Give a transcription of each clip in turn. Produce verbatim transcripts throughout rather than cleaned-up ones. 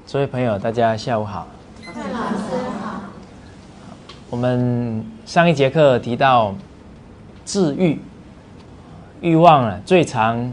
诸位朋友，大家下午好。 蔡老师好。 我们上一节课提到治欲，欲望啊，最常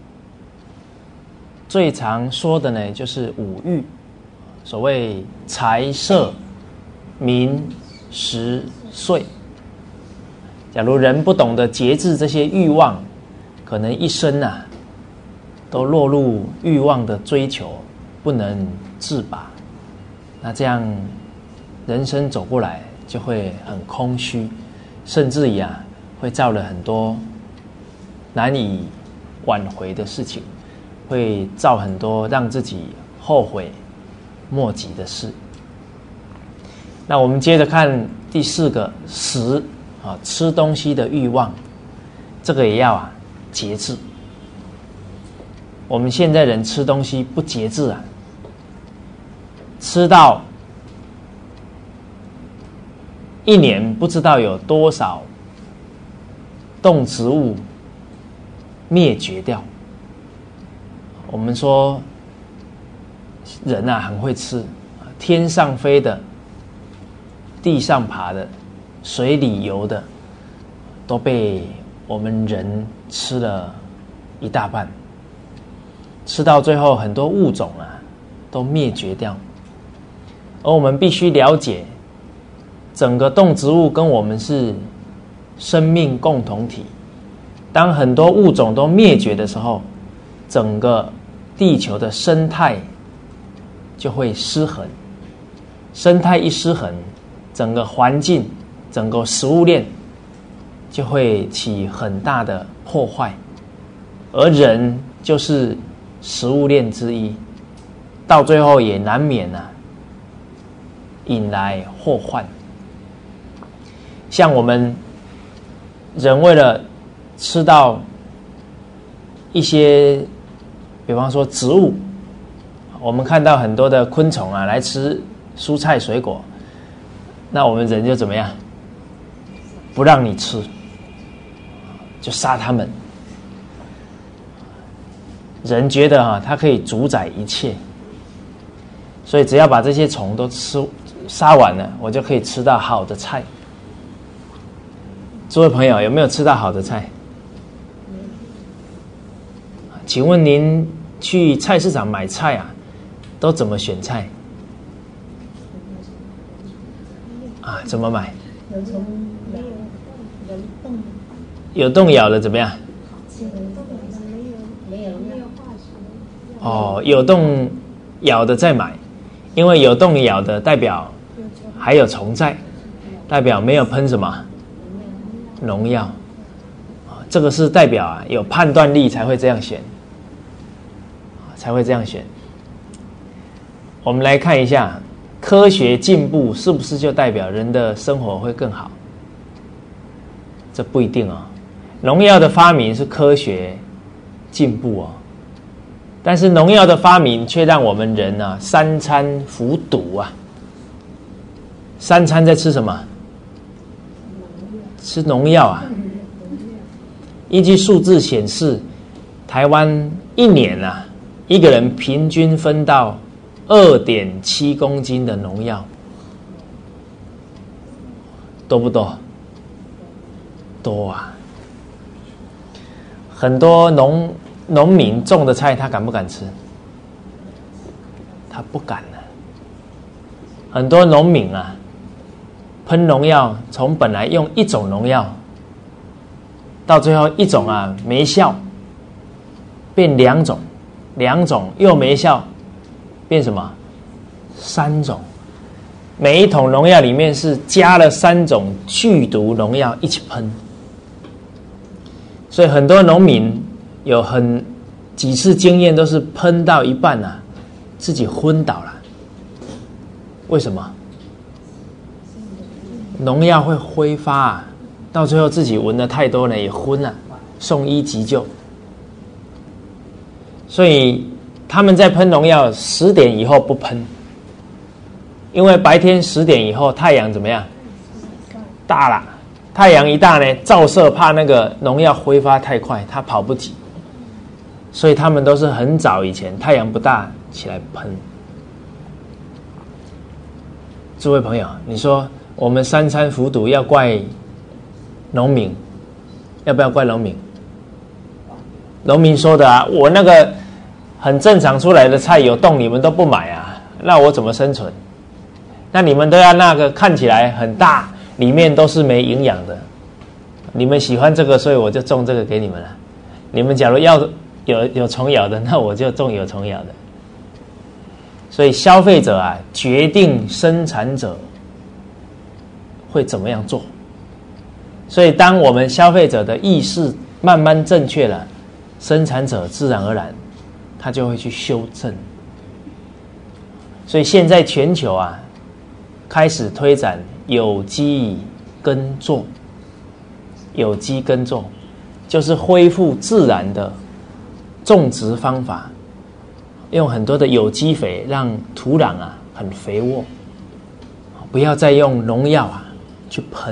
最常说的呢，就是五欲，所谓财色名食睡。假如人不懂得节制这些欲望，可能一生啊，都落入欲望的追求，不能自拔。那这样人生走过来就会很空虚，甚至于啊，会造了很多难以挽回的事情，会造很多让自己后悔莫及的事。那我们接着看第四个食啊，吃东西的欲望，这个也要啊节制。我们现在人吃东西不节制啊，吃到一年不知道有多少动植物灭绝掉。我们说人啊很会吃，天上飞的、地上爬的、水里游的，都被我们人吃了一大半。吃到最后，很多物种啊都灭绝掉。而我们必须了解，整个动植物跟我们是生命共同体。当很多物种都灭绝的时候，整个地球的生态就会失衡。生态一失衡，整个环境、整个食物链就会起很大的破坏。而人就是食物链之一，到最后也难免啊引来祸患。像我们人为了吃到一些，比方说植物，我们看到很多的昆虫啊来吃蔬菜水果，那我们人就怎么样？不让你吃，就杀他们。人觉得啊，它可以主宰一切，所以只要把这些虫都吃杀完了，我就可以吃到好的菜。诸位朋友，有没有吃到好的菜？请问您去菜市场买菜啊，都怎么选菜？啊，怎么买？ 有虫咬，有洞， 有洞咬的怎么样？ 没有没有化学。 哦，有洞咬的再买，因为有洞咬的代表还有虫在，代表没有喷什么农药。这个是代表啊有判断力才会这样选，才会这样选。我们来看一下，科学进步是不是就代表人的生活会更好？这不一定哦。农药的发明是科学进步哦，但是农药的发明却让我们人啊三餐服毒啊。三餐在吃什么？吃农药啊。依据数字显示，台湾一年啊，一个人平均分到二点七公斤的农药，多不多？多啊！很多农农民种的菜，他敢不敢吃？他不敢啊。很多农民啊，喷农药，从本来用一种农药，到最后一种啊没效，变两种，两种又没效，变什么？三种。每一桶农药里面是加了三种剧毒农药一起喷，所以很多农民有很几次经验都是喷到一半啊，自己昏倒了。为什么？农药会挥发啊，到最后自己闻的太多了也昏了，送医急救。所以他们在喷农药十点以后不喷，因为白天十点以后太阳怎么样？大了，太阳一大呢，照射怕那个农药挥发太快，它跑不及，所以他们都是很早以前太阳不大起来喷。 诸位朋友，你说我们三餐服毒要怪农民，要不要怪农民？农民说的啊，我那个很正常出来的菜有洞，你们都不买啊，那我怎么生存？那你们都要那个看起来很大，里面都是没营养的。你们喜欢这个，所以我就种这个给你们了。你们假如要有有虫咬的，那我就种有虫咬的。所以消费者啊，决定生产者会怎么样做。所以当我们消费者的意识慢慢正确了，生产者自然而然他就会去修正。所以现在全球啊，开始推展有机耕作。有机耕作就是恢复自然的种植方法，用很多的有机肥让土壤啊很肥沃，不要再用农药啊去喷。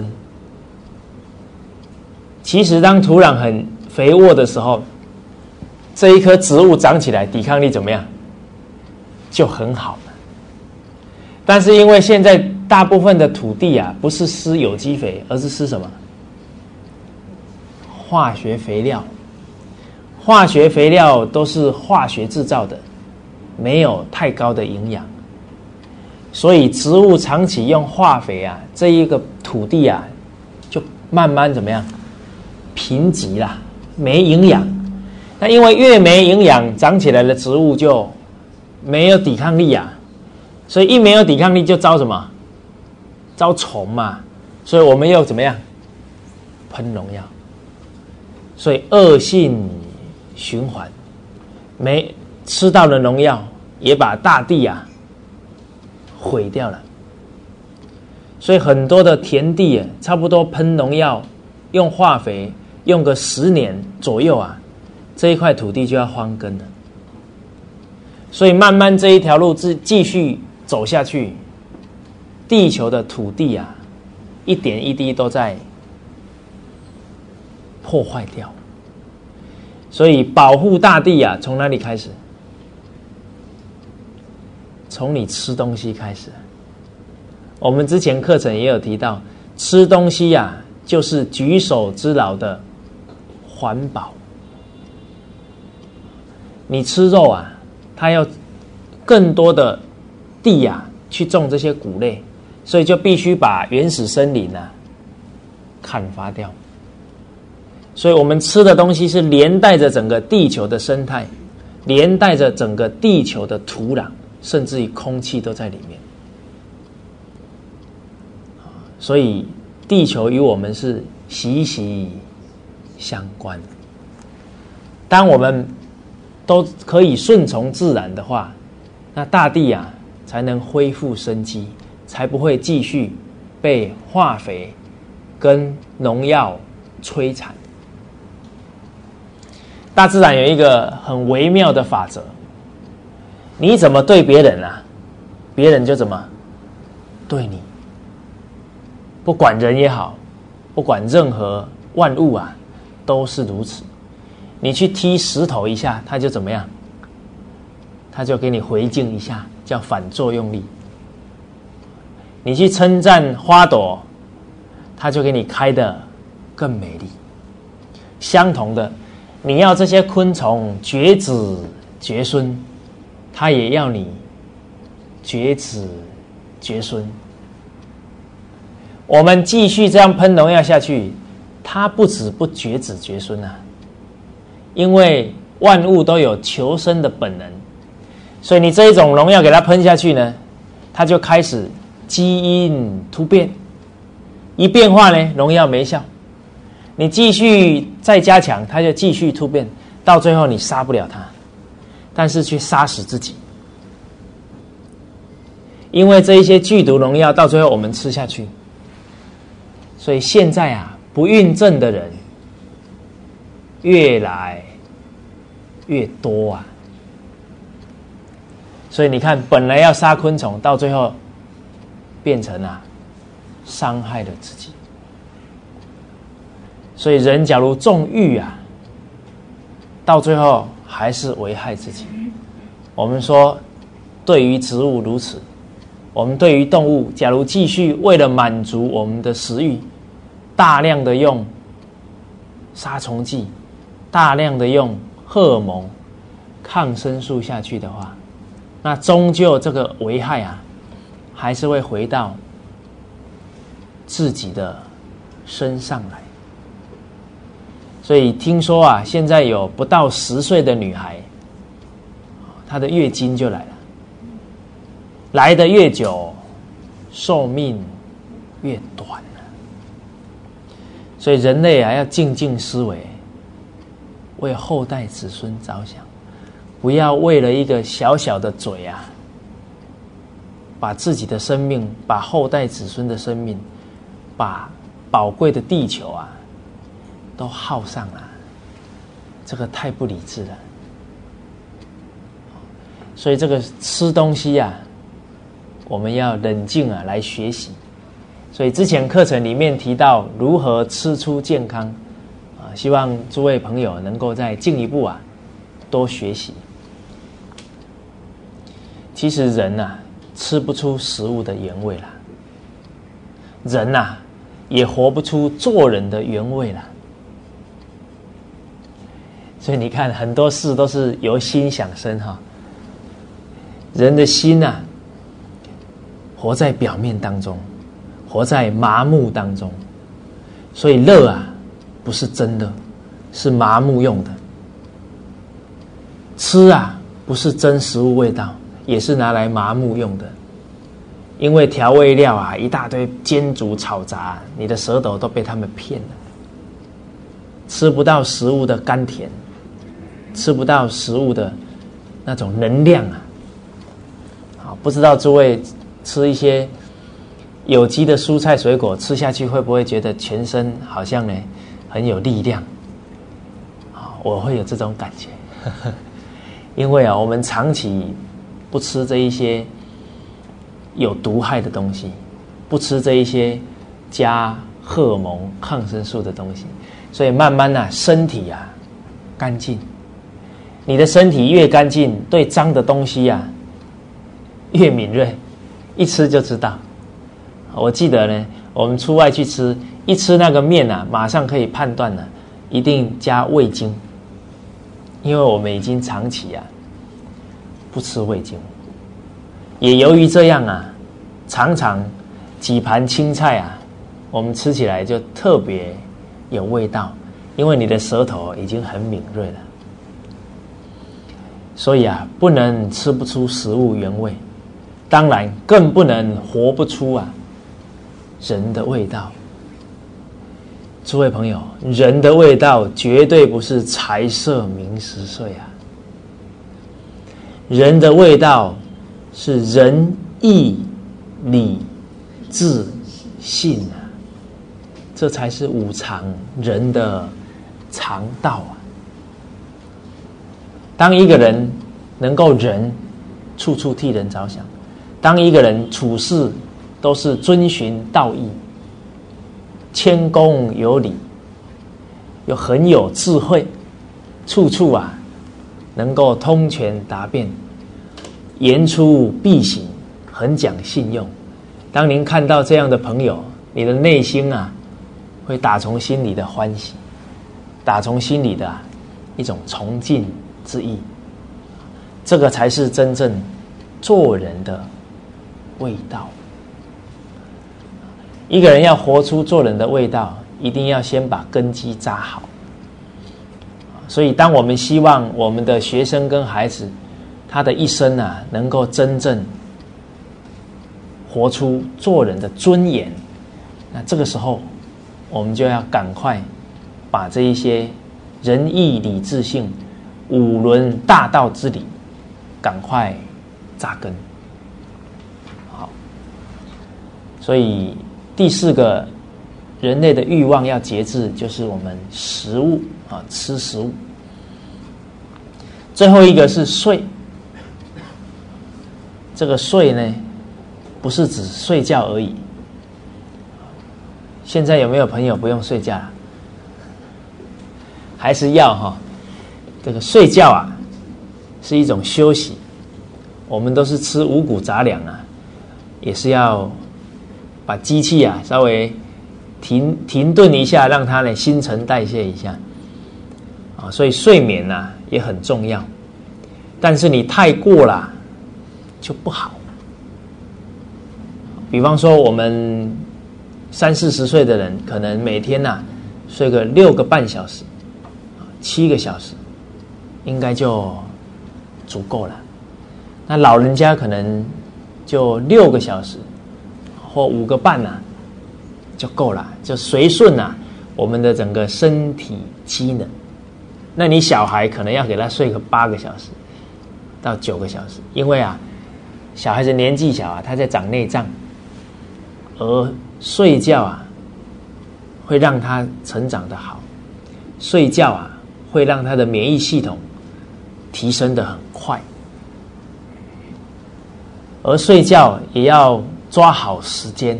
其实当土壤很肥沃的时候，这一棵植物长起来抵抗力怎么样？就很好了。但是因为现在大部分的土地啊不是施有机肥，而是施什么？化学肥料。化学肥料都是化学制造的，没有太高的营养，所以植物长期用化肥啊，这一个土地啊就慢慢怎么样？贫瘠啦，没营养。那因为越没营养，长起来的植物就没有抵抗力啊，所以一没有抵抗力就招什么？招虫嘛。所以我们又怎么样？喷农药。所以恶性循环，没吃到的农药也把大地啊毁掉了。所以很多的田地啊，差不多喷农药、用化肥，用个十年左右啊，这一块土地就要荒耕了。所以慢慢这一条路继续走下去，地球的土地啊，一点一滴都在破坏掉。所以保护大地啊，从哪里开始？从你吃东西开始。我们之前课程也有提到，吃东西啊，就是举手之劳的环保。你吃肉啊，它要更多的地啊去种这些谷类，所以就必须把原始森林啊砍伐掉。所以我们吃的东西是连带着整个地球的生态，连带着整个地球的土壤，甚至于空气都在里面。所以地球与我们是息息相关。当我们都可以顺从自然的话，那大地啊才能恢复生机，才不会继续被化肥跟农药摧残。大自然有一个很微妙的法则，你怎么对别人啊，别人就怎么对你。不管人也好，不管任何万物啊，都是如此。你去踢石头一下，它就怎么样？它就给你回敬一下，叫反作用力。你去称赞花朵，它就给你开得更美丽。相同的，你要这些昆虫绝子绝孙，它也要你绝子绝孙。我们继续这样喷农药下去，它不止不绝子绝孙啊，因为万物都有求生的本能，所以你这一种农药给它喷下去呢，它就开始基因突变，一变化呢，农药没效，你继续再加强，它就继续突变，到最后你杀不了它，但是却杀死自己。因为这一些剧毒农药到最后我们吃下去，所以现在啊，不孕症的人越来越多啊。所以你看，本来要杀昆虫，到最后变成啊伤害了自己。所以人假如纵欲啊，到最后还是危害自己。我们说，对于植物如此， 我们对于动物，假如继续为了满足我们的食欲，大量的用杀虫剂，大量的用荷尔蒙、抗生素下去的话，那终究这个危害啊，还是会回到自己的身上来。所以听说啊，现在有不到十岁的女孩，她的月经就来了，来得越久，寿命越短了。所以人类啊，要静静思维，为后代子孙着想，不要为了一个小小的嘴啊，把自己的生命，把后代子孙的生命，把宝贵的地球啊，都耗上了，这个太不理智了。所以这个吃东西啊，我们要冷静啊来学习。所以之前课程里面提到如何吃出健康啊，希望诸位朋友能够再进一步啊多学习。其实人啊吃不出食物的原味啦，人啊也活不出做人的原味啦。所以你看，很多事都是由心想生哈。人的心啊，活在表面当中，活在麻木当中，所以乐啊，不是真的，是麻木用的。吃啊，不是真食物味道，也是拿来麻木用的。因为调味料啊，一大堆煎煮炒炸，你的舌头都被他们骗了，吃不到食物的甘甜，吃不到食物的那种能量啊。好，不知道诸位吃一些有机的蔬菜水果，吃下去会不会觉得全身好像呢很有力量？好，我会有这种感觉，因为啊，我们长期不吃这一些有毒害的东西，不吃这一些加荷尔蒙、抗生素的东西，所以慢慢啊，身体啊干净。你的身体越干净，对脏的东西啊越敏锐，一吃就知道。我记得呢，我们出外去吃，一吃那个面啊，马上可以判断了，一定加味精，因为我们已经长期啊不吃味精。也由于这样啊，常常几盘青菜啊，我们吃起来就特别有味道，因为你的舌头已经很敏锐了。所以啊，不能吃不出食物原味，当然更不能活不出啊人的味道。诸位朋友，人的味道绝对不是财色名食睡啊，人的味道是仁义礼智信啊，这才是五常人的常道啊。当一个人能够仁，处处替人着想；当一个人处事都是遵循道义，谦恭有礼，又很有智慧，处处啊能够通权达变，言出必行，很讲信用。当您看到这样的朋友，你的内心啊会打从心里的欢喜，打从心里的、啊、一种崇敬之意。这个才是真正做人的味道。一个人要活出做人的味道，一定要先把根基扎好。所以当我们希望我们的学生跟孩子他的一生啊能够真正活出做人的尊严，那这个时候我们就要赶快把这一些仁义礼智信五伦大道之理赶快扎根。好，所以第四个人类的欲望要节制，就是我们食物啊，吃食物。最后一个是睡，这个睡呢不是指睡觉而已。现在有没有朋友不用睡觉了？还是要哈？这个睡觉啊是一种休息，我们都是吃五谷杂粮啊， 也是要把机器啊稍微停停顿一下，让它呢新陈代谢一下啊。所以睡眠啊也很重要，但是你太过了就不好。比方说我们三四十岁的人，可能每天啊睡个六个半小时、七个小时，应该就足够了。那老人家可能就六个小时或五个半啊就够了，就随顺啊我们的整个身体机能。那你小孩可能要给他睡个八个小时到九个小时，因为啊小孩子年纪小啊，他在长内脏，而睡觉啊会让他成长得好，睡觉啊会让他的免疫系统提升得很快，而睡觉也要抓好时间。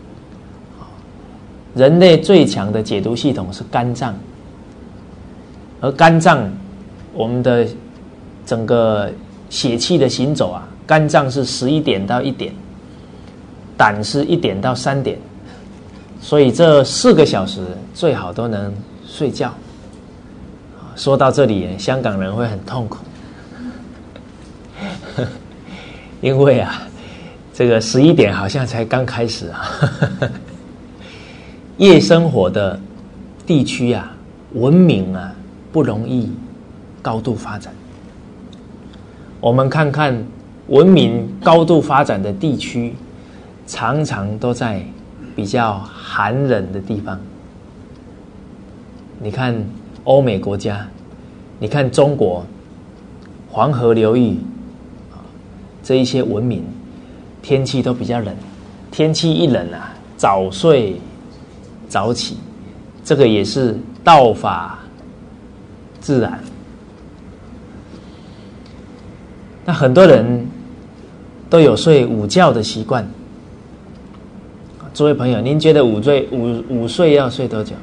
人类最强的解毒系统是肝脏，而肝脏我们的整个血气的行走啊，肝脏是十一点到一点，胆是一点到三点，所以这四个小时最好都能睡觉。说到这里，香港人会很痛苦，因为啊，这个十一点好像才刚开始啊。夜生活的地区啊，文明啊不容易高度发展。我们看看文明高度发展的地区，常常都在比较寒冷的地方。你看欧美国家，你看中国黄河流域这一些文明，天气都比较冷，天气一冷啊，早睡早起，这个也是道法自然。那很多人都有睡午觉的习惯，诸位朋友，您觉得午睡午午睡要睡多久？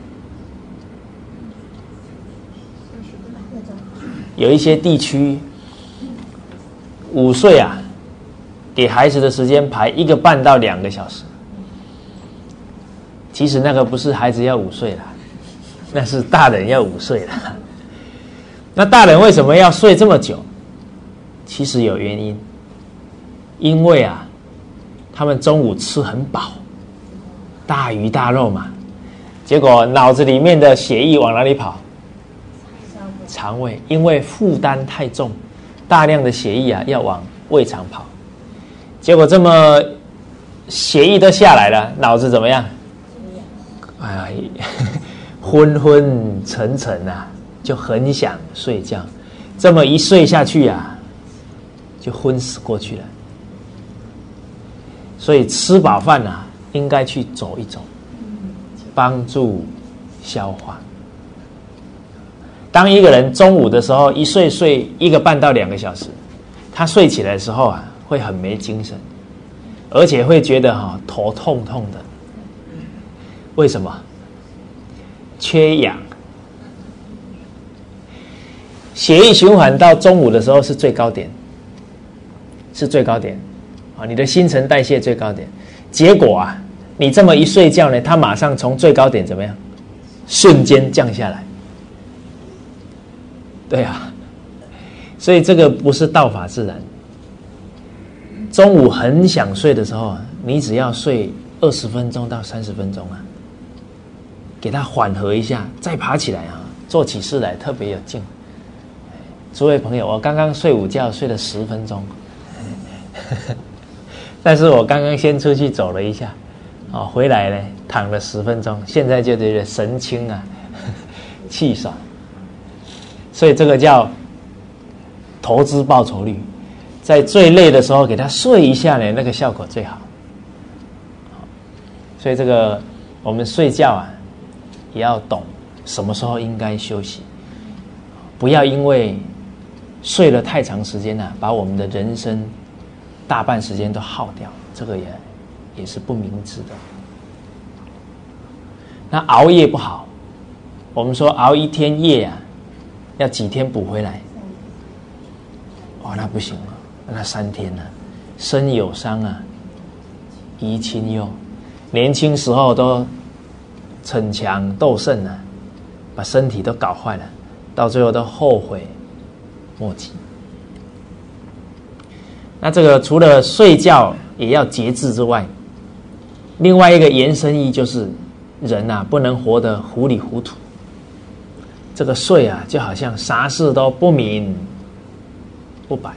有一些地区午睡啊，给孩子的时间排一个半到两个小时。其实那个不是孩子要午睡啦，那是大人要午睡啦。那大人为什么要睡这么久？其实有原因，因为啊，他们中午吃很饱，大鱼大肉嘛，结果脑子里面的血液往哪里跑？肠胃，因为负担太重，大量的血液啊要往胃肠跑，结果这么血液都下来了，脑子怎么样？哎呀，昏昏沉沉啊，就很想睡觉。这么一睡下去啊，就昏死过去了。所以吃饱饭啊，应该去走一走，帮助消化。当一个人中午的时候一睡睡一个半到两个小时，他睡起来的时候啊，会很没精神，而且会觉得哈、哦、头痛痛的。为什么？缺氧。血液循环到中午的时候是最高点，是最高点啊，你的新陈代谢最高点。结果啊，你这么一睡觉呢，它马上从最高点怎么样？瞬间降下来。对啊，所以这个不是道法自然。中午很想睡的时候，你只要睡二十分钟到三十分钟啊，给它缓和一下，再爬起来啊，做起事来特别有劲。诸位朋友，我刚刚睡午觉睡了十分钟，但是我刚刚先出去走了一下，哦，回来呢躺了十分钟，现在就觉得神清啊，气爽。所以这个叫投资报酬率，在最累的时候给他睡一下呢，那个效果最好。所以这个我们睡觉啊，也要懂什么时候应该休息，不要因为睡了太长时间啊，把我们的人生大半时间都耗掉，这个也也是不明智的。那熬夜不好，我们说熬一天夜啊，要几天补回来？哦，那不行了，那三天了，身有伤啊， 宜亲忧，年轻时候都逞强斗胜啊，把身体都搞坏了，到最后都后悔莫及。那这个除了睡觉也要节制之外，另外一个延伸意就是人啊不能活得糊里糊涂。这个睡啊就好像啥事都不明不白，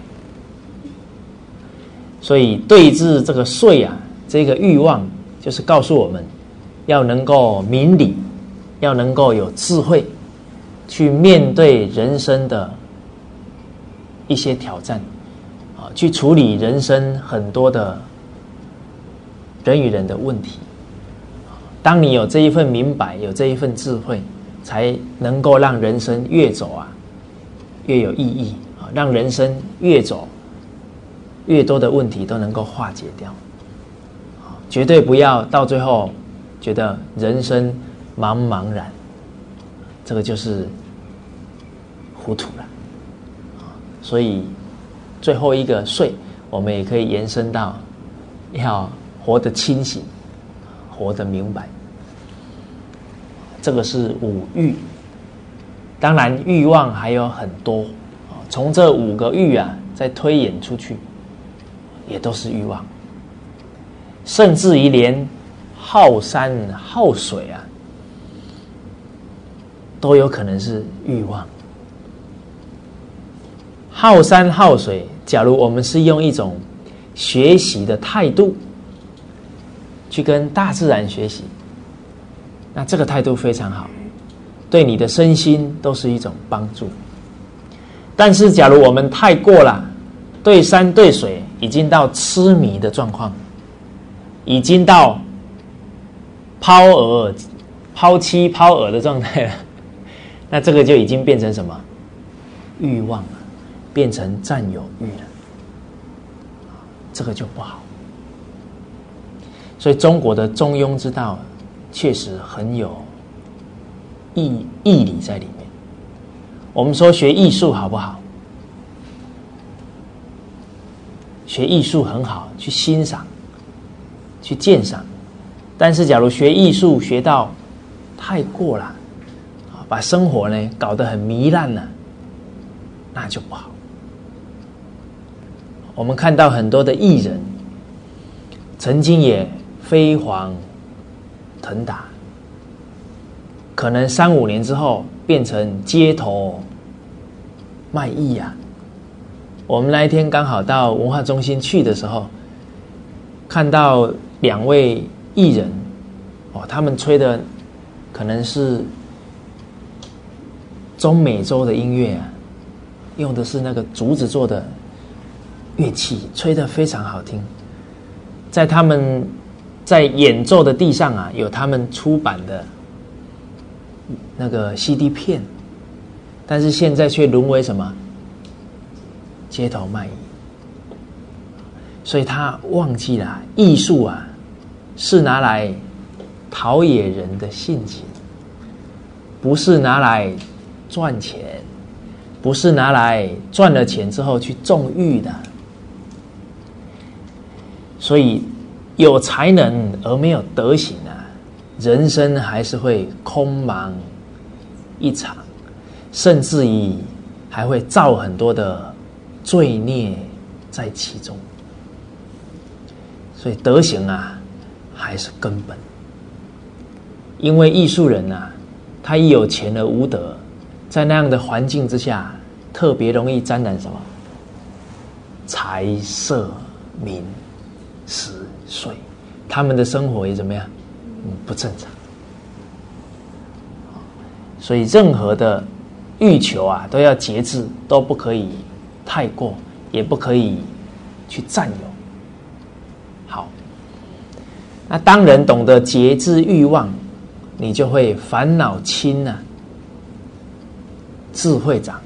所以对治这个睡啊这个欲望，就是告诉我们要能够明理，要能够有智慧去面对人生的一些挑战啊，去处理人生很多的人与人的问题。当你有这一份明白，有这一份智慧，才能够让人生越走啊越有意义啊，让人生越走越多的问题都能够化解掉。绝对不要到最后觉得人生茫茫然，这个就是糊涂了。所以最后一个睡，我们也可以延伸到要活得清醒，活得明白。这个是五欲，当然欲望还有很多，从这五个欲啊再推演出去，也都是欲望。甚至于连好山好水啊，都有可能是欲望。好山好水，假如我们是用一种学习的态度去跟大自然学习，那这个态度非常好，对你的身心都是一种帮助。但是假如我们太过了，对山对水已经到痴迷的状况，已经到抛饵、抛妻、抛饵的状态了，那这个就已经变成什么？欲望了，变成占有欲了，这个就不好。所以中国的中庸之道确实很有义义理在里面。我们说学艺术好不好？学艺术很好，去欣赏，去鉴赏。但是假如学艺术学到太过了，把生活呢搞得很糜烂了，那就不好。我们看到很多的艺人曾经也飞黄腾达，可能三五年之后变成街头卖艺啊。我们那一天刚好到文化中心去的时候，看到两位艺人哦，他们吹的可能是中美洲的音乐啊，用的是那个竹子做的乐器，吹得非常好听。在他们在演奏的地上啊，有他们出版的那个 C D 片，但是现在却沦为什么？街头卖艺。所以他忘记了艺术啊，是拿来陶冶人的性情，不是拿来赚钱，不是拿来赚了钱之后去纵欲的。所以有才能而没有德行啊，人生还是会空茫一场，甚至于还会造很多的罪孽在其中。所以德行啊还是根本。因为艺术人啊，他一有钱而无德，在那样的环境之下，特别容易沾染什么？财色名食睡，他们的生活也怎么样？嗯，不正常。所以任何的欲求啊，都要节制，都不可以太过，也不可以去占有。好，那当人懂得节制欲望，你就会烦恼轻啊，智慧长。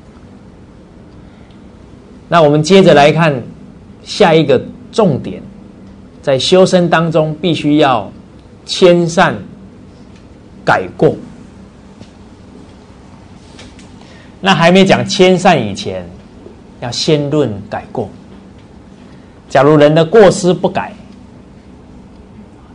那我们接着来看下一个重点，在修身当中必须要迁善改过。那还没讲迁善以前，要先论改过。假如人的过失不改，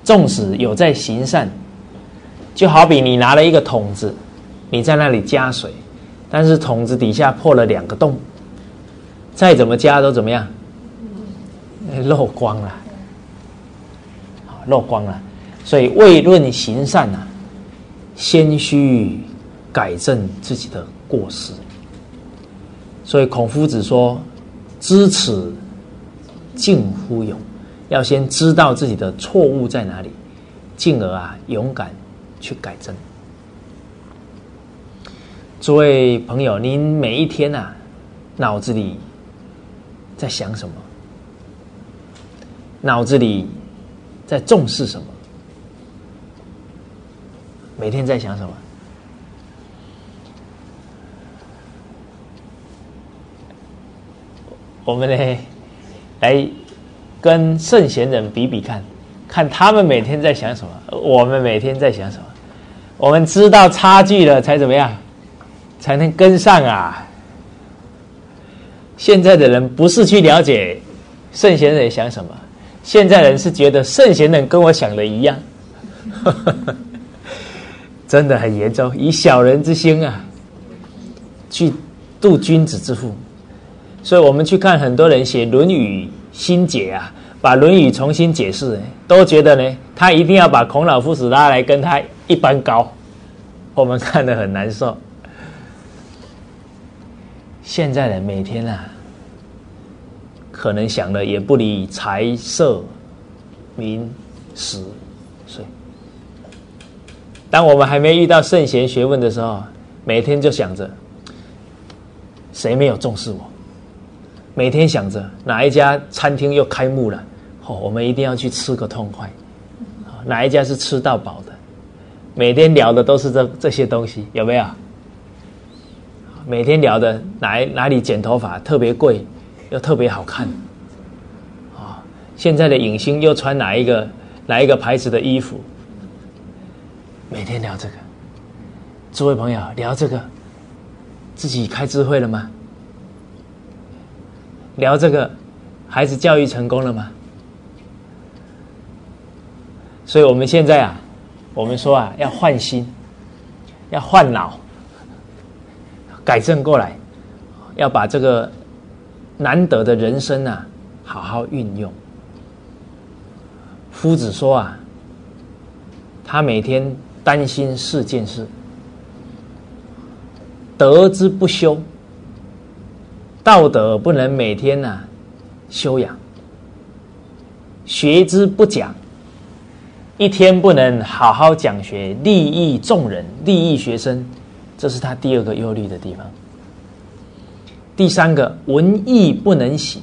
纵使有在行善，就好比你拿了一个桶子，你在那里加水，但是桶子底下破了两个洞，再怎么加都怎么样？漏光了，漏光了。所以未论行善啊，先须改正自己的过失。所以孔夫子说：“知耻近乎勇。”要先知道自己的错误在哪里，进而啊勇敢去改正。诸位朋友，您每一天啊，脑子里在想什么？脑子里在重视什么？每天在想什么？我们呢，来跟圣贤人比比看，看他们每天在想什么，我们每天在想什么。我们知道差距了，才怎么样？才能跟上啊！现在的人不是去了解圣贤人想什么，现在人是觉得圣贤人跟我想的一样。真的很严重，以小人之心啊，去度君子之腹。所以我们去看很多人写《论语》新解啊，把《论语》重新解释，都觉得呢，他一定要把孔老夫子拉来跟他一般高，我们看得很难受。现在人每天啊，可能想的也不离财色名食睡。当我们还没遇到圣贤学问的时候，每天就想着谁没有重视我，每天想着哪一家餐厅又开幕了，哦，我们一定要去吃个痛快，哪一家是吃到饱的，每天聊的都是这这些东西，有没有？每天聊的哪哪里剪头发特别贵又特别好看，啊，现在的影星又穿哪一个哪一个牌子的衣服，每天聊这个。诸位朋友，聊这个自己开智慧了吗？聊这个孩子教育成功了吗？所以我们现在啊，我们说啊，要换心，要换脑，改正过来，要把这个难得的人生啊好好运用。夫子说啊，他每天担心四件事：德之不修，道德不能每天啊修养；学之不讲，一天不能好好讲学，利益众人，利益学生，这是他第二个忧虑的地方。第三个，闻义不能喜，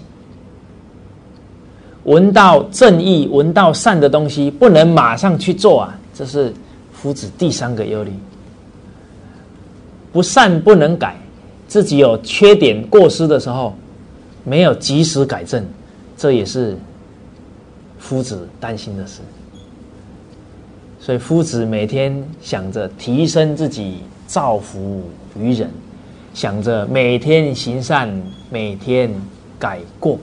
闻到正义、闻到善的东西，不能马上去做啊，这是夫子第三个忧虑。不善不能改，自己有缺点过失的时候，没有及时改正，这也是夫子担心的事。所以夫子每天想着提升自己，造福于人，想着每天行善，每天改过，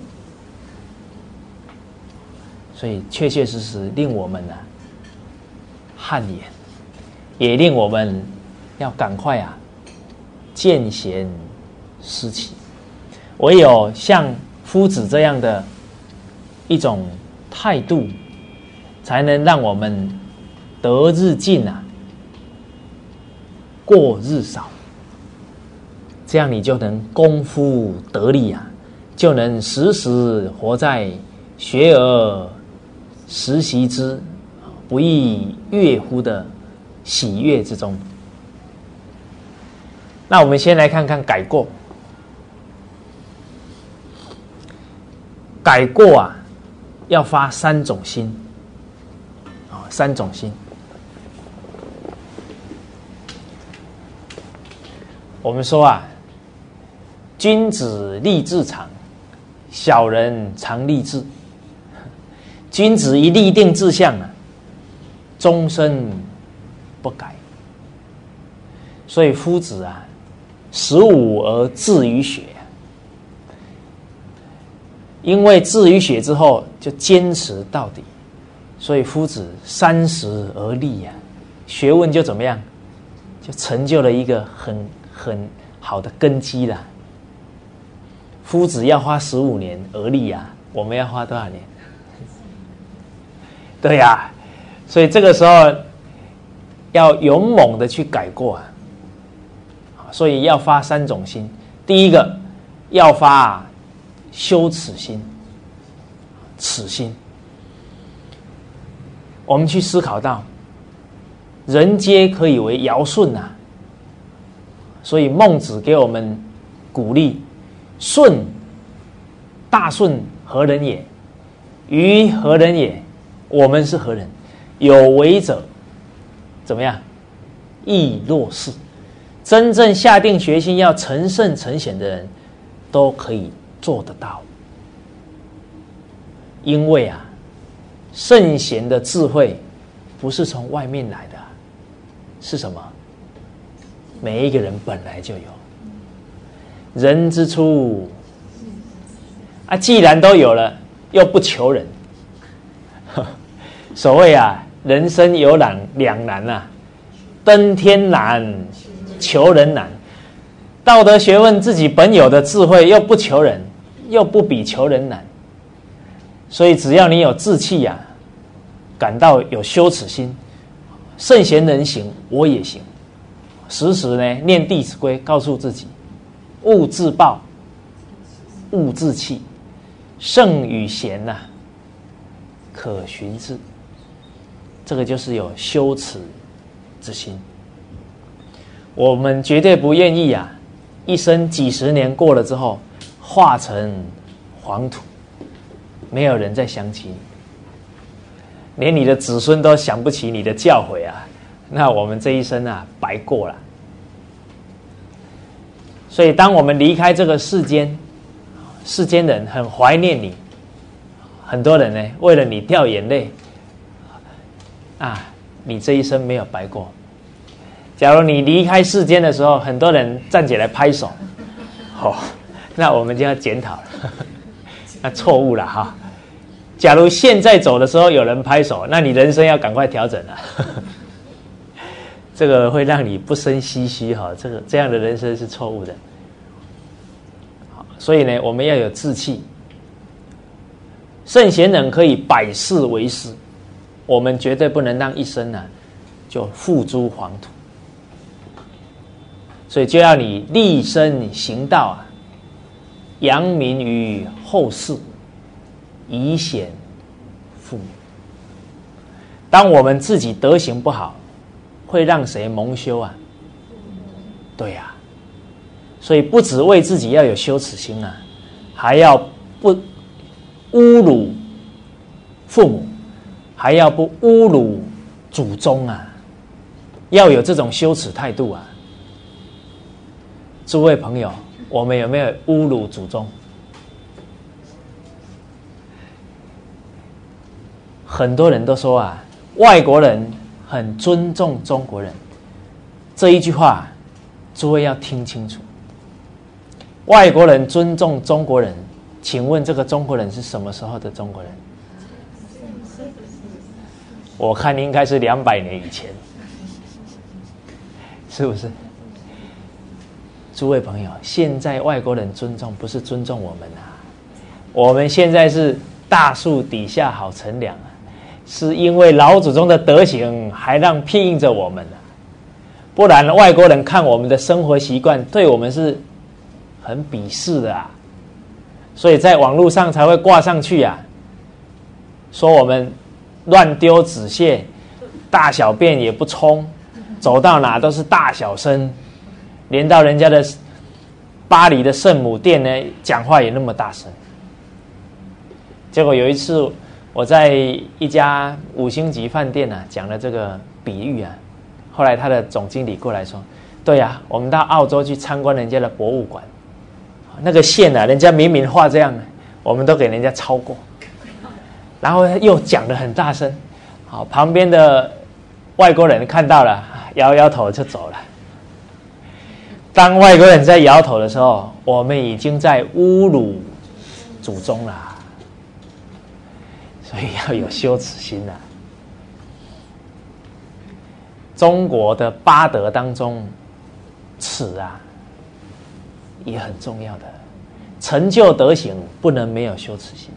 所以确确实实令我们啊汗颜，也令我们要赶快啊见贤思齐。唯有像夫子这样的一种态度，才能让我们得日进啊，过日少。这样你就能功夫得力啊，就能时时活在学而时习之，不亦乐乎的喜悦之中。那我们先来看看改过。改过啊，要发三种心，啊，三种心。我们说啊，君子立志长，小人常立志。君子一立定志向啊，终身不改。所以夫子啊，十五而志于学，因为志于学之后就坚持到底， 所以夫子三十而立呀、啊，学问就怎么样，就成就了一个很很好的根基啦。夫子要花十五年而立啊，我们要花多少年？对呀、啊，所以这个时候要勇猛的去改过啊。所以要发三种心，第一个要发、啊、羞耻心，耻心。我们去思考到，人皆可以为尧舜啊，所以孟子给我们鼓励：舜，大舜何人也？予何人也？我们是何人？有为者，怎么样？亦若是。真正下定决心要成圣成贤的人，都可以做得到。因为啊，圣贤的智慧不是从外面来的，是什么？每一个人本来就有。人之初，啊，既然都有了，又不求人。所谓啊，人生有两两难啊，登天难，求人难。道德学问自己本有的智慧又不求人，又不比求人难。所以只要你有志气呀、啊，感到有羞耻心，圣贤人行我也行，时时呢念《弟子规》，告诉自己勿自暴，勿自弃，圣与贤呐、啊，可循之。这个就是有羞耻之心。我们绝对不愿意啊，一生几十年过了之后，化成黄土，没有人再想起你，连你的子孙都想不起你的教诲啊，那我们这一生啊，白过了。所以当我们离开这个世间，世间人很怀念你，很多人呢为了你掉眼泪啊，你这一生没有白过。假如你离开世间的时候，很多人站起来拍手，哦，那我们就要检讨了，那错误了哈。假如现在走的时候有人拍手，那你人生要赶快调整了，这个会让你不生唏嘘哈。这个这样的人生是错误的。所以呢，我们要有志气。圣贤人可以百世为师，我们绝对不能让一生啊就付诸黄土。所以就要你立身行道啊，扬名于后世，以显父母。当我们自己德行不好，会让谁蒙羞啊？对呀、啊，所以不只为自己要有羞耻心啊，还要不侮辱父母，还要不侮辱祖宗啊，要有这种羞耻态度啊。诸位朋友，我们有没有侮辱祖宗？很多人都说啊，外国人很尊重中国人，这一句话，诸位要听清楚。外国人尊重中国人，请问这个中国人是什么时候的中国人？我看应该是两百年以前，是不是？诸位朋友，现在外国人尊重不是尊重我们啊，我们现在是大树底下好乘凉啊，是因为老祖宗的德行还让庇应着我们啊，不然外国人看我们的生活习惯，对我们是很鄙视的啊，所以在网络上才会挂上去啊，说我们乱丢纸屑，大小便也不冲，走到哪都是大小声。连到人家的巴黎的圣母殿呢，讲话也那么大声。结果有一次我在一家五星级饭店啊讲了这个比喻啊，后来他的总经理过来说：“对啊，我们到澳洲去参观人家的博物馆，那个线啊，人家明明画这样，我们都给人家超过。”然后又讲得很大声，好，旁边的外国人看到了，摇摇头就走了。当外国人在摇头的时候，我们已经在侮辱祖宗了，所以要有羞耻心啊。 中国的八德当中，耻啊也很重要的。成就德行不能没有羞耻心。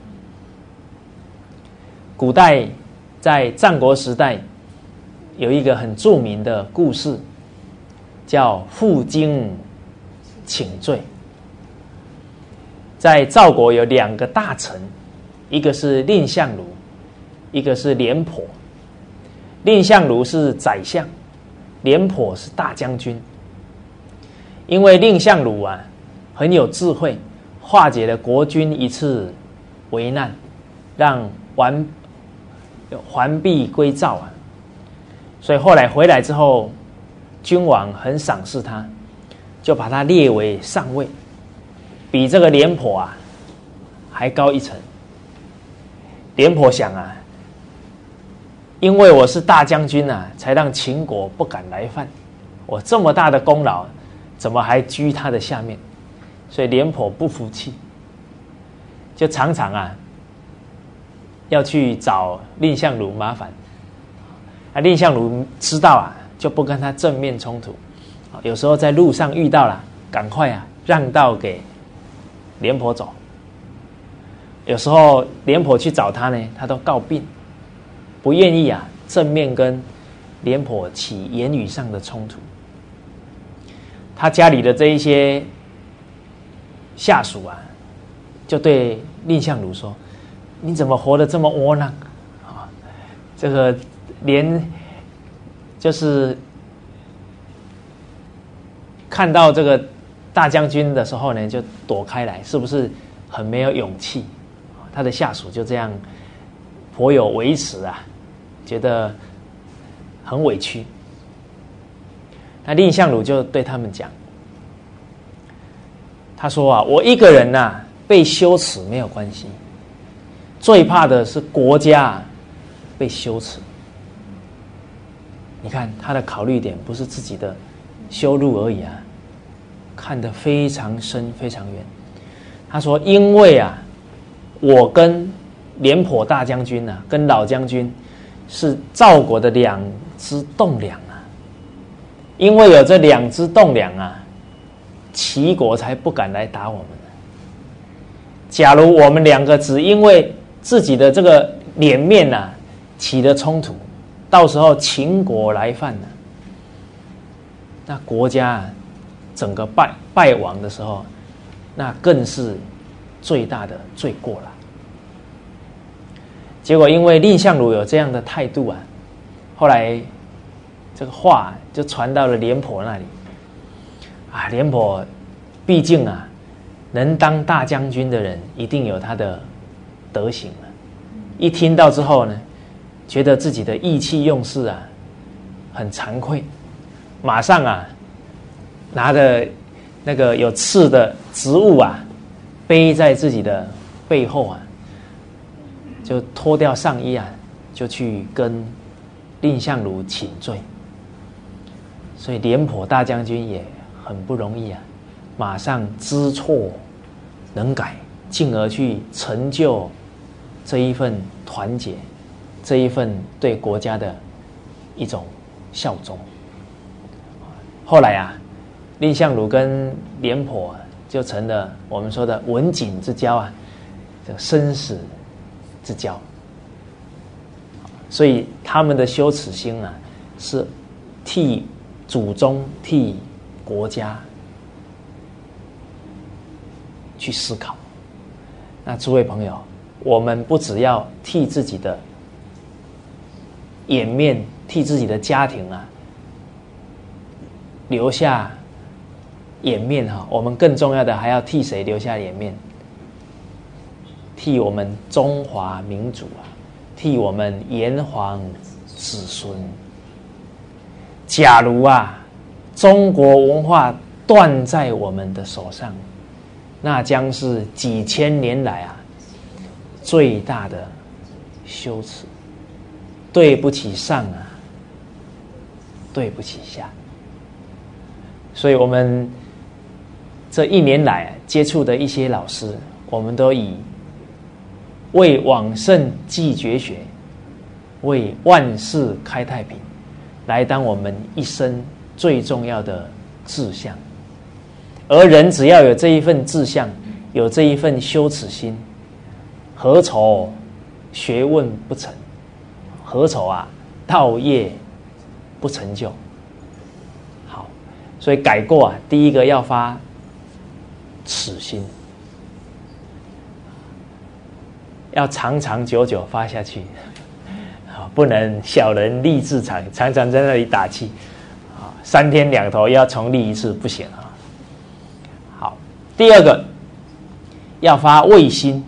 古代在战国时代有一个很著名的故事，叫负荆请罪。在赵国有两个大臣，一个是蔺相如，一个是廉颇。蔺相如是宰相，廉颇是大将军。因为蔺相如啊很有智慧，化解了国君一次危难，让完还璧归赵啊。所以后来回来之后，君王很赏识他，就把他列为上尉，比这个廉颇啊还高一层。廉颇想啊，因为我是大将军啊，才让秦国不敢来犯。我这么大的功劳，怎么还居他的下面？所以廉颇不服气，就常常啊要去找蔺相如麻烦。啊，蔺相如知道啊，就不跟他正面冲突。有时候在路上遇到了，赶快啊让道给廉颇走。有时候廉颇去找他呢，他都告病，不愿意啊正面跟廉颇起言语上的冲突。他家里的这一些下属啊，就对蔺相如说：“你怎么活得这么窝囊啊？这个连就是看到这个大将军的时候呢，就躲开来，是不是很没有勇气？”他的下属就这样颇有微词啊，觉得很委屈。那蔺相如就对他们讲，他说啊，我一个人呐、啊、被羞耻没有关系，最怕的是国家、啊、被羞耻。你看他的考虑点不是自己的羞辱而已啊，看得非常深非常远。他说，因为啊我跟廉颇大将军啊，跟老将军是赵国的两支栋梁啊，因为有这两支栋梁啊，齐国才不敢来打我们。假如我们两个只因为自己的这个脸面啊起了冲突，到时候秦国来犯了、啊，那国家、啊、整个败败亡的时候，那更是最大的罪过了。结果因为蔺相如有这样的态度啊，后来这个话就传到了廉颇那里啊。廉颇毕竟啊，能当大将军的人一定有他的德行啊。一听到之后呢，觉得自己的意气用事啊，很惭愧，马上啊拿着那个有刺的植物啊，背在自己的背后啊，就脱掉上衣啊，就去跟蔺相如请罪。所以廉颇大将军也很不容易啊，马上知错能改，进而去成就这一份团结，这一份对国家的一种效忠。后来啊，蔺相如跟廉颇就成了我们说的文景之交啊，这个生死之交。所以他们的羞耻心啊，是替祖宗、替国家去思考。那诸位朋友，我们不只要替自己的颜面，替自己的家庭啊留下颜面哈，我们更重要的还要替谁留下颜面？替我们中华民族啊，替我们炎黄子孙。假如啊，中国文化断在我们的手上，那将是几千年来啊最大的羞耻。对不起上啊，对不起下。所以我们这一年来接触的一些老师，我们都以为往圣继绝学，为万世开太平来当我们一生最重要的志向。而人只要有这一份志向，有这一份羞耻心，何愁学问不成？何愁啊道业不成就？好，所以改过啊，第一个要发耻心，要长长久久发下去，不能小人立志长，常常在那里打气，三天两头要重立一次不行啊。好，第二个要发畏心，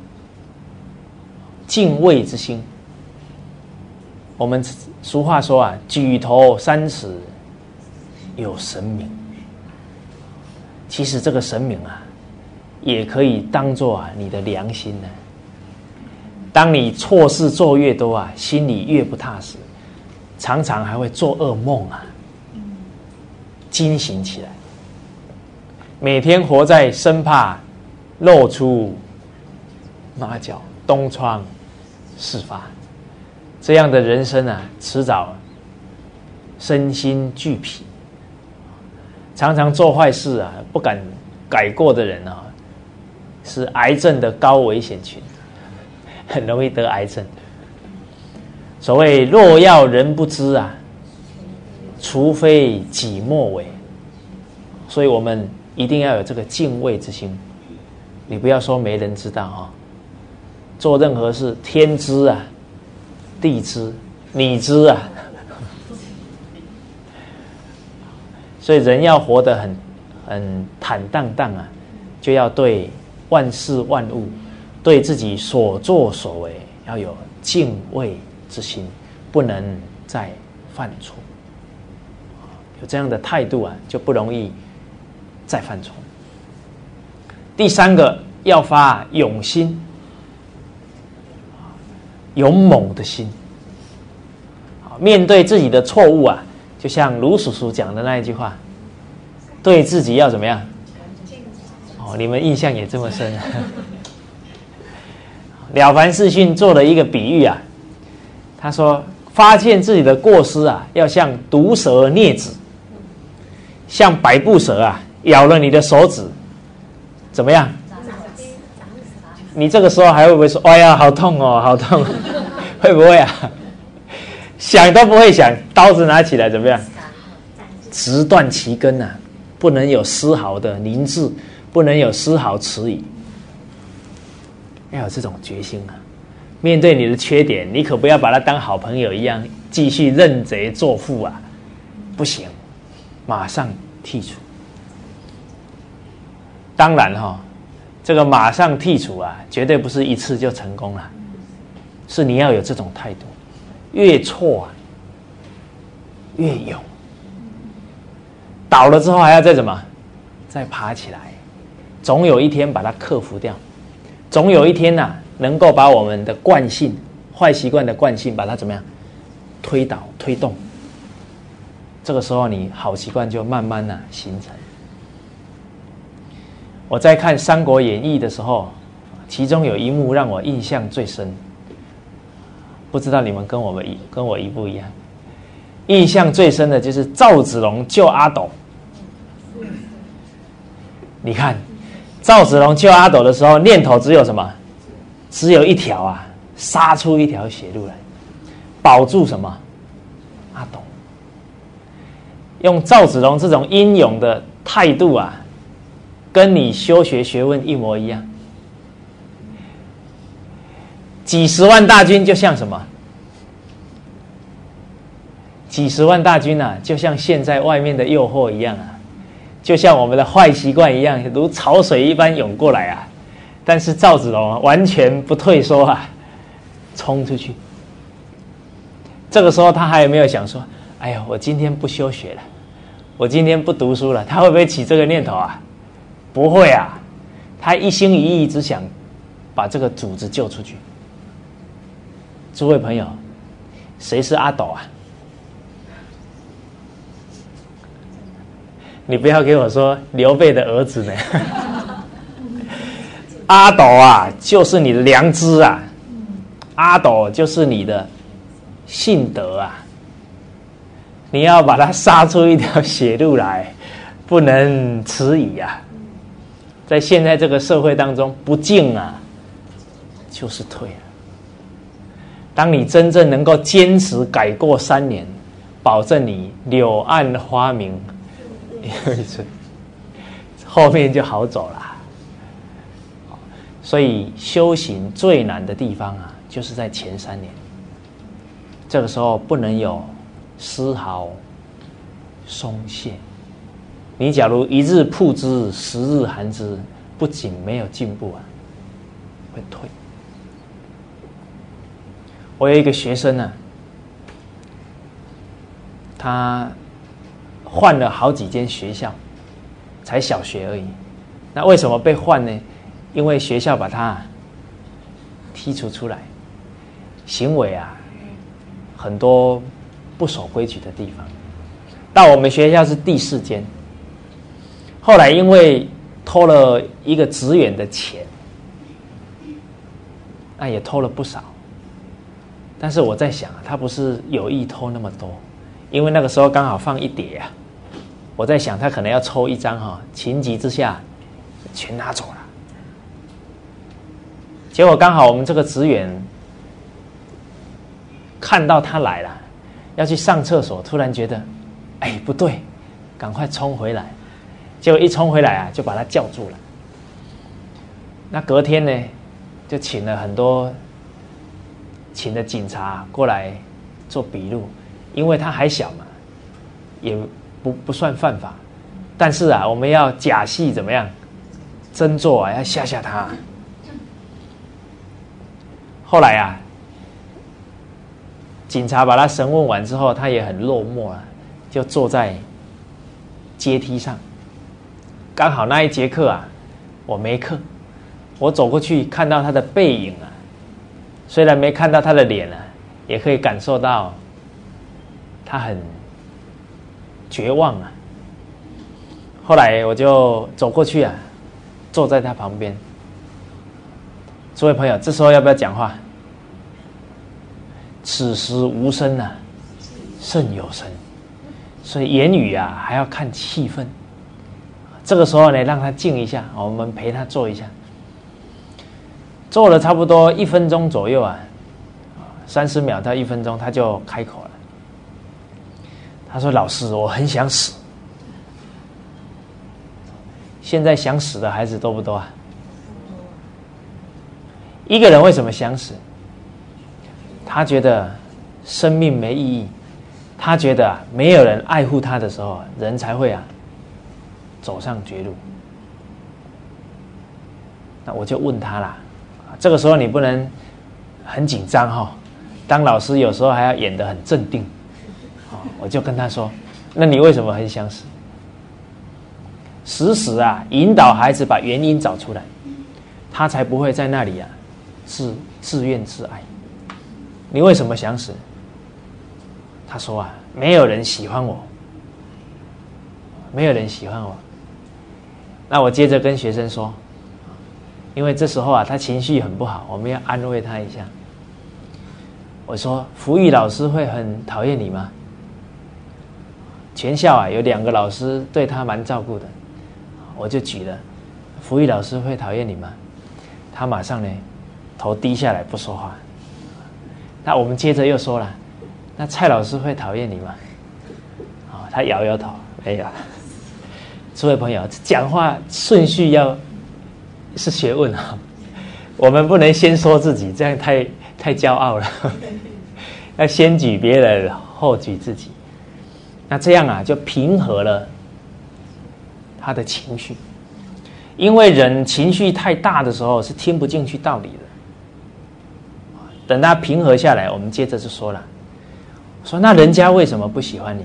敬畏之心。我们俗话说啊，举头三尺有神明。其实这个神明啊，也可以当作啊你的良心呢、啊。当你错事做越多啊，心里越不踏实，常常还会做噩梦啊，惊醒起来，每天活在生怕露出马脚、东窗事发。这样的人生啊，迟早身心俱疲。常常做坏事啊，不敢改过的人啊，是癌症的高危险群，很容易得癌症。所谓若要人不知啊，除非己莫为。所以我们一定要有这个敬畏之心。你不要说没人知道啊，做任何事天知啊，地知，你知啊。所以人要活得很很坦荡荡啊，就要对万事万物，对自己所作所为要有敬畏之心，不能再犯错。有这样的态度啊，就不容易再犯错。第三个要发勇心，勇猛的心。面对自己的错误啊，就像卢叔叔讲的那一句话，对自己要怎么样？哦，你们印象也这么深。了凡四训做了一个比喻啊，他说发现自己的过失啊，要像毒蛇啮指，像百步蛇啊咬了你的手指，怎么样？你这个时候还会不会说哎呀好痛哦好痛？会不会啊？想都不会想，刀子拿起来怎么样？直断其根啊，不能有丝毫的凝滞，不能有丝毫迟疑。要有这种决心啊！面对你的缺点，你可不要把它当好朋友一样，继续认贼作父啊！不行，马上剔除。当然哈、哦，这个马上剔除啊，绝对不是一次就成功了，是你要有这种态度。越错啊，越勇。倒了之后还要再怎么？再爬起来，总有一天把它克服掉。总有一天呐、啊，能够把我们的惯性、坏习惯的惯性，把它怎么样推倒、推动。这个时候，你好习惯就慢慢的、啊、形成。我在看《三国演义》的时候，其中有一幕让我印象最深。不知道你们跟我们一跟我一不一样？印象最深的就是赵子龙救阿斗。你看，赵子龙救阿斗的时候，念头只有什么？只有一条啊，杀出一条血路来，保住什么？阿斗。用赵子龙这种英勇的态度啊，跟你修学学问一模一样。几十万大军就像什么？几十万大军啊，就像现在外面的诱惑一样啊，就像我们的坏习惯一样，如潮水一般涌过来啊。但是赵子龙啊，完全不退缩啊，冲出去。这个时候他还有没有想说：“哎呀，我今天不修学了，我今天不读书了？”他会不会起这个念头啊？不会啊，他一心一意只想把这个组织救出去。诸位朋友，谁是阿斗啊？你不要给我说刘备的儿子呢。阿斗啊，就是你的良知啊，阿斗就是你的信德啊。 你要把它杀出一条血路来，不能迟疑啊！在现在这个社会当中，不进啊，就是退了。当你真正能够坚持改过三年，保证你柳暗花明又一村，后面就好走了。所以修行最难的地方啊，就是在前三年。这个时候不能有丝毫松懈。你假如一日曝之，十日寒之，不仅没有进步啊，会退。我有一个学生啊，他换了好几间学校，才小学而已。那为什么被换呢？因为学校把他剔除出来，行为啊很多不守规矩的地方。到我们学校是第四间，后来因为偷了一个职员的钱，那也偷了不少。但是我在想，他不是有意偷那么多，因为那个时候刚好放一叠啊。我在想，他可能要抽一张哈，情急之下全拿走了。结果刚好我们这个职员看到他来了，要去上厕所，突然觉得，哎，不对，赶快冲回来。结果一冲回来啊，就把他叫住了。那隔天呢，就请了很多。请的警察过来做笔录，因为他还小嘛，也不不算犯法。但是啊，我们要假戏怎么样？真做啊，要吓吓他。后来啊，警察把他审问完之后，他也很落寞啊，就坐在阶梯上。刚好那一节课啊，我没课，我走过去看到他的背影啊。虽然没看到他的脸啊，也可以感受到他很绝望啊。后来我就走过去啊，坐在他旁边。诸位朋友，这时候要不要讲话？此时无声啊，胜有声。所以言语啊，还要看气氛。这个时候呢，让他静一下，我们陪他坐一下。做了差不多一分钟左右啊，三十秒到一分钟，他就开口了。他说：“老师，我很想死。”现在想死的孩子多不多啊？一个人为什么想死？他觉得生命没意义，他觉得啊，没有人爱护他的时候，人才会啊走上绝路。那我就问他啦。这个时候你不能很紧张哈，当老师有时候还要演得很镇定。我就跟他说：“那你为什么很想死？”时时啊引导孩子把原因找出来，他才不会在那里啊自自怨自艾。你为什么想死？他说啊，没有人喜欢我，没有人喜欢我。那我接着跟学生说。因为这时候啊，他情绪很不好，我们要安慰他一下。我说：“福育老师会很讨厌你吗？”全校啊有两个老师对他蛮照顾的，我就举了，福育老师会讨厌你吗？他马上呢头低下来不说话。那我们接着又说了，那蔡老师会讨厌你吗？哦，他摇摇头，没有。诸位朋友，讲话顺序要。是学问啊，我们不能先说自己，这样太太骄傲了。要先举别人，后举自己。那这样啊，就平和了他的情绪。因为人情绪太大的时候是听不进去道理的。等他平和下来，我们接着就说了，说那人家为什么不喜欢你？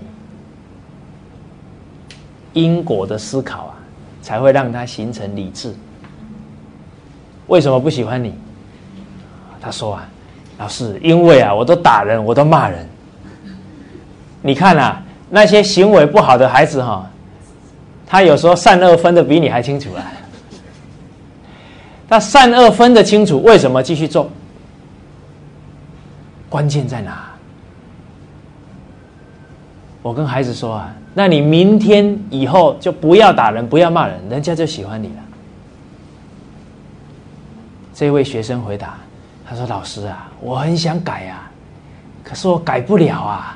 因果的思考啊，才会让他形成理智。为什么不喜欢你？他说啊，老师，因为啊，我都打人，我都骂人。你看啊，那些行为不好的孩子哈，他有时候善恶分得比你还清楚啊。他善恶分得清楚，为什么继续做？关键在哪？ 我跟孩子说啊，那你明天以后就不要打人，不要骂人，人家就喜欢你了。这位学生回答，他说：“老师啊，我很想改啊，可是我改不了啊，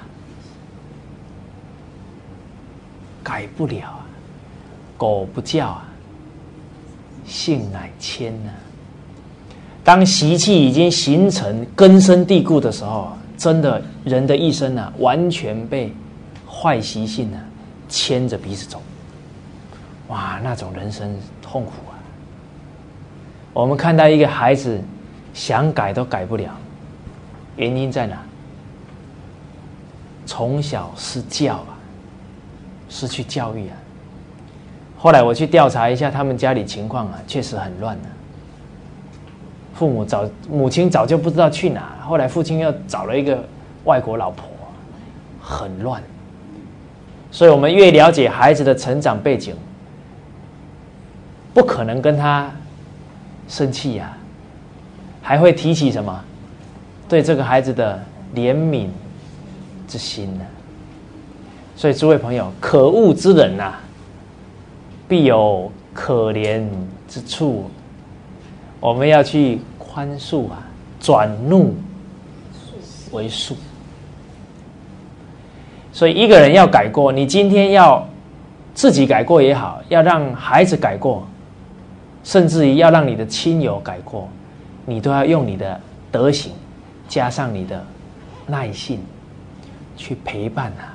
改不了啊，狗不叫啊，性乃迁啊。当习气已经形成、根深蒂固的时候，真的人的一生啊，完全被坏习性啊牵着鼻子走。哇，那种人生痛苦啊！我们看到一个孩子想改都改不了，原因在哪？从小失教啊，失去教育啊。后来我去调查一下他们家里情况啊，确实很乱啊。父母早母亲早就不知道去哪，后来父亲又找了一个外国老婆，很乱。所以我们越了解孩子的成长背景，不可能跟他生气呀、啊，还会提起什么对这个孩子的怜悯之心呢、啊？所以诸位朋友，可恶之人呐、啊，必有可怜之处。我们要去宽恕啊，转怒为恕。所以一个人要改过，你今天要自己改过也好，要让孩子改过，甚至于要让你的亲友改过，你都要用你的德行加上你的耐性去陪伴他。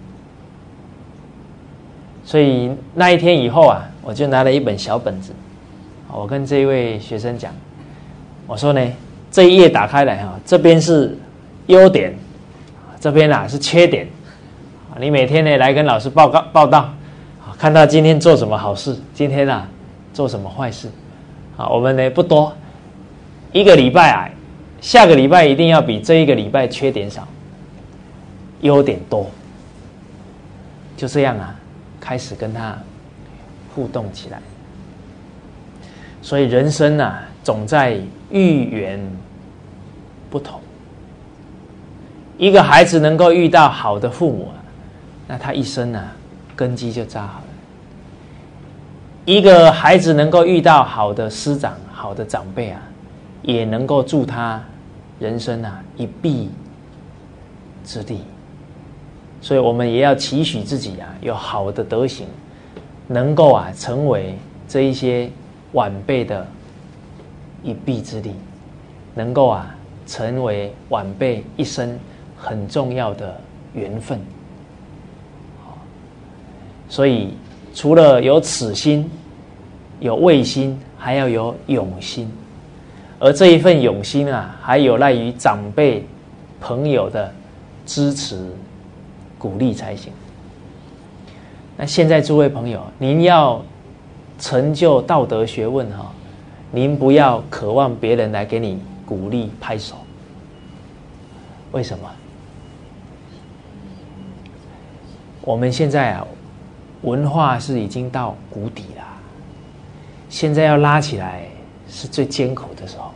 所以那一天以后啊，我就拿了一本小本子，我跟这一位学生讲，我说呢，这一页打开来哈，这边是优点，这边啊是缺点。你每天呢来跟老师报告报道，看到今天做什么好事，今天啊做什么坏事，啊，我们呢不多，一个礼拜啊，下个礼拜一定要比这一个礼拜缺点少，优点多，就这样啊，开始跟他互动起来。所以人生啊，总在遇缘不同。一个孩子能够遇到好的父母啊，那他一生啊根基就扎好了。一个孩子能够遇到好的师长、好的长辈啊，也能够助他人生啊一臂之力。所以我们也要期许自己啊有好的德行，能够啊成为这一些晚辈的一臂之力，能够啊成为晚辈一生很重要的缘分。所以除了有此心、有畏心，还要有勇心。而这一份勇心啊，还有赖于长辈、朋友的支持、鼓励才行。那现在诸位朋友，您要成就道德学问哈，您不要渴望别人来给你鼓励拍手。为什么？我们现在啊，文化是已经到谷底了，现在要拉起来是最艰苦的时候。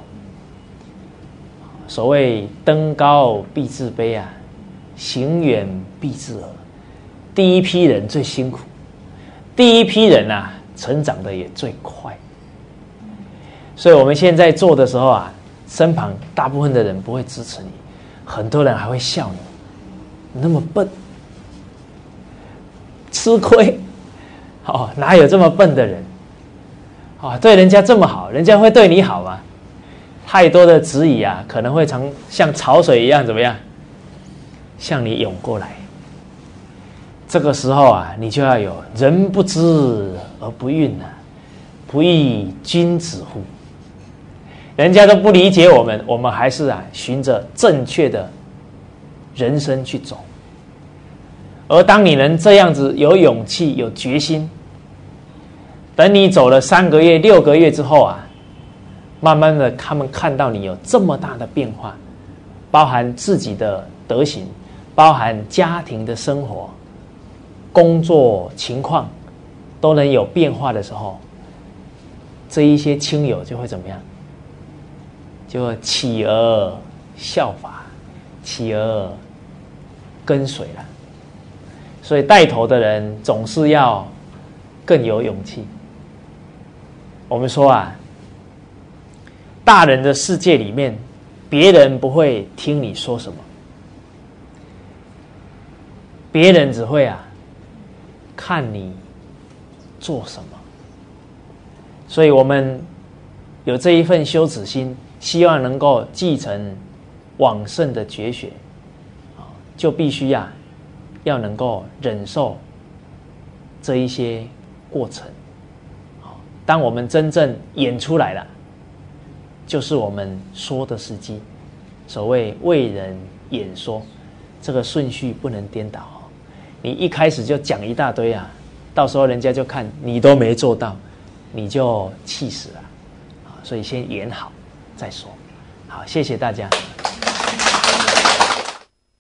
所谓登高必自卑啊，行远必自耳。第一批人最辛苦，第一批人啊，成长的也最快。所以我们现在做的时候啊，身旁大部分的人不会支持你，很多人还会笑你，你那么笨，吃亏，哦，哪有这么笨的人？哦，对人家这么好，人家会对你好吗？太多的质疑啊，可能会常像潮水一样怎么样，向你涌过来。这个时候啊，你就要有人不知而不愠啊，不亦君子乎？人家都不理解我们，我们还是啊循着正确的人生去走。而当你能这样子有勇气、有决心，等你走了三个月、六个月之后啊，慢慢的他们看到你有这么大的变化，包含自己的德行，包含家庭的生活、工作情况都能有变化的时候，这一些亲友就会怎么样？就会起而效法，起而跟随了。 所以带头的人总是要更有勇气。我们说啊，大人的世界里面，别人不会听你说什么，别人只会啊看你做什么。所以我们有这一份羞耻心，希望能够继承往圣的绝学，就必须呀、啊、要能够忍受这一些过程。当我们真正演出来了，就是我们说的时机。所谓为人演说，这个顺序不能颠倒。你一开始就讲一大堆啊，到时候人家就看你都没做到，你就气死了。所以先演好再说。好，谢谢大家。